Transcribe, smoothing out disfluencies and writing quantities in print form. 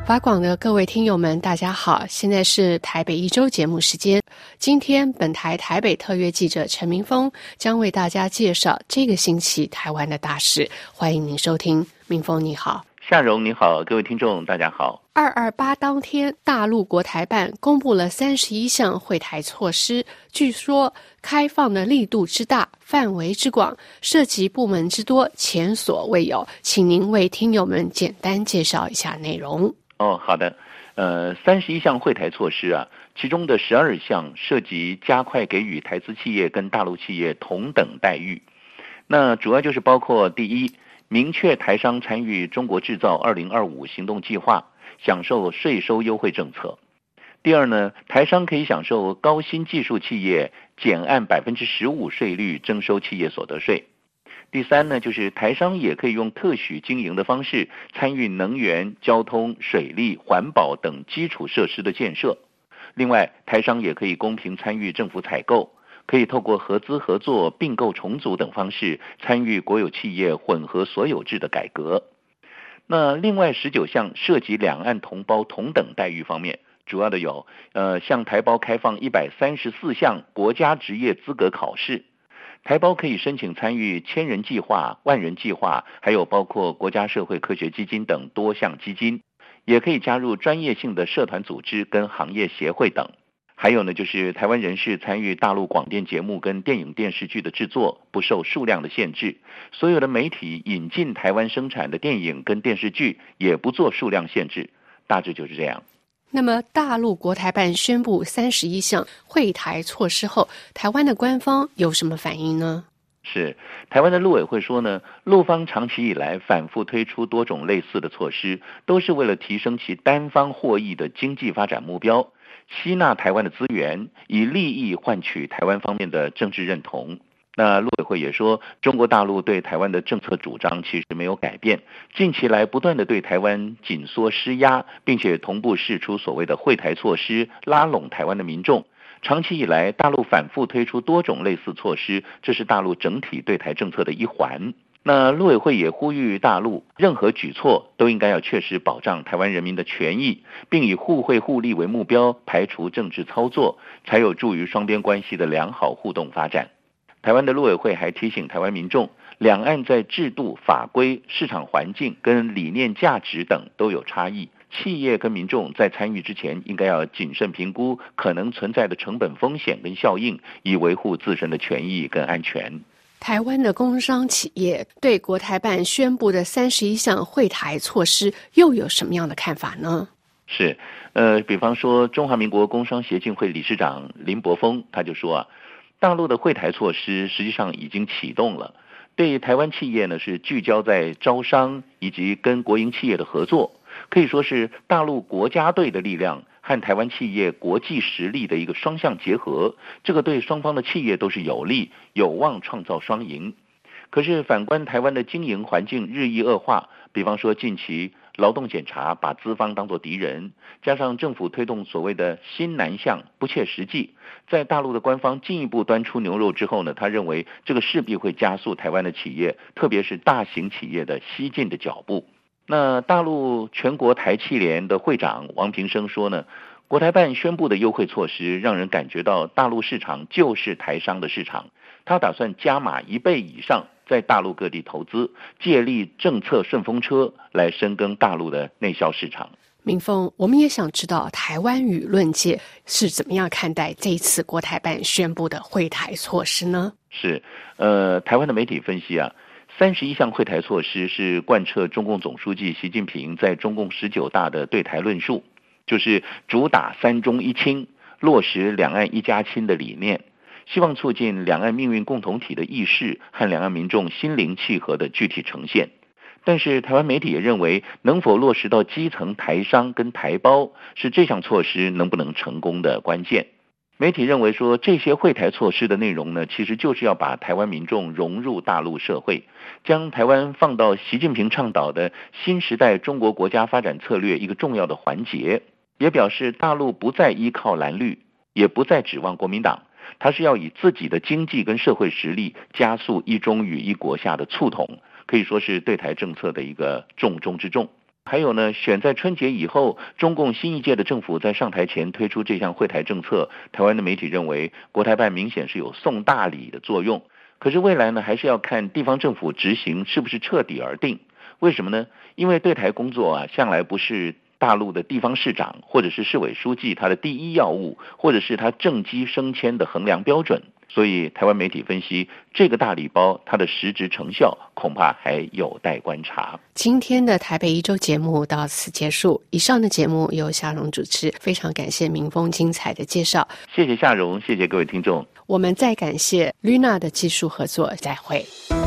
法广的各位听友们大家好，现在是台北一周节目时间。今天本台台北特约记者陈明峰将为大家介绍这个星期台湾的大事，欢迎您收听。明峰你好。 夏蓉你好，各位听众大家好。 228当天，大陆国台办公布了31项惠台措施，据说开放的力度之大，范围之广，涉及部门之多，前所未有。请您为听友们简单介绍一下内容。 好的，31项惠台措施啊，其中的12项涉及加快给予台资企业跟大陆企业同等待遇。那主要就是包括第一，明确台商参与中国制造2025行动计划，享受税收优惠政策。第二呢，台商可以享受高新技术企业减按15%税率征收企业所得税。第三呢，就是台商也可以用特许经营的方式参与能源、交通、水利、环保等基础设施的建设。另外，台商也可以公平参与政府采购，可以透过合资合作、并购重组等方式参与国有企业混合所有制的改革。那另外19项涉及两岸同胞同等待遇方面，主要的有向台胞开放134项国家职业资格考试，台胞可以申请参与千人计划、万人计划，还有包括国家社会科学基金等多项基金，也可以加入专业性的社团组织跟行业协会等。还有呢，就是台湾人士参与大陆广电节目跟电影电视剧的制作，不受数量的限制。所有的媒体引进台湾生产的电影跟电视剧，也不做数量限制。大致就是这样。 那么大陆国台办宣布31项惠台措施后，台湾的官方有什么反应呢？ 是，台湾的陆委会说呢，陆方长期以来反复推出多种类似的措施，都是为了提升其单方获益的经济发展目标，吸纳台湾的资源，以利益换取台湾方面的政治认同。那陆委会也说，中国大陆对台湾的政策主张其实没有改变，近期来不断的对台湾紧缩施压，并且同步释出所谓的惠台措施，拉拢台湾的民众。长期以来，大陆反复推出多种类似措施，这是大陆整体对台政策的一环。那陆委会也呼吁大陆，任何举措都应该要确实保障台湾人民的权益，并以互惠互利为目标，排除政治操作，才有助于双边关系的良好互动发展。台湾的陆委会还提醒台湾民众，两岸在制度、法规、市场环境跟理念价值等都有差异，企业跟民众在参与之前应该要谨慎评估可能存在的成本风险跟效应，以维护自身的权益跟安全。 台湾的工商企业对国台办宣布的31项惠台措施又有什么样的看法呢？ 是，比方说中华民国工商协进会理事长林柏峰他就说啊，大陆的惠台措施实际上已经启动了，对台湾企业呢是聚焦在招商以及跟国营企业的合作，可以说是大陆国家队的力量和台湾企业国际实力的一个双向结合，这个对双方的企业都是有利，有望创造双赢。可是反观台湾的经营环境日益恶化，比方说近期劳动检查把资方当作敌人，加上政府推动所谓的新南向不切实际，在大陆的官方进一步端出牛肉之后呢，他认为这个势必会加速台湾的企业，特别是大型企业的西进的脚步。那大陆全国台企联的会长王平生说呢，国台办宣布的优惠措施让人感觉到大陆市场就是台商的市场，他打算加码1倍以上在大陆各地投资，借力政策顺风车来深耕大陆的内销市场。 明峰，我们也想知道台湾舆论界是怎么样看待这一次国台办宣布的惠台措施呢？ 是，台湾的媒体分析啊，31项惠台措施是贯彻中共总书记习近平在中共19大的对台论述，就是主打3中1轻，落实两岸一家亲的理念，希望促进两岸命运共同体的意识和两岸民众心灵契合的具体呈现。但是台湾媒体也认为，能否落实到基层台商跟台胞，是这项措施能不能成功的关键。媒体认为说，这些惠台措施的内容呢，其实就是要把台湾民众融入大陆社会，将台湾放到习近平倡导的新时代中国国家发展策略一个重要的环节，也表示大陆不再依靠蓝绿，也不再指望国民党，它是要以自己的经济跟社会实力加速一中与一国下的促统，可以说是对台政策的一个重中之重。 还有呢，选在春节以后，中共新一届的政府在上台前推出这项惠台政策，台湾的媒体认为国台办明显是有送大礼的作用。可是未来呢，还是要看地方政府执行是不是彻底而定。为什么呢？因为对台工作啊，向来不是大陆的地方市长或者是市委书记他的第一要务，或者是他政绩升迁的衡量标准。所以台湾媒体分析，这个大礼包它的实质成效恐怕还有待观察。 今天的台北一周节目到此结束，以上的节目由夏蓉主持，非常感谢明峰精彩的介绍。 谢谢夏蓉，谢谢各位听众。 我们再感谢 Luna 的技术合作，再会。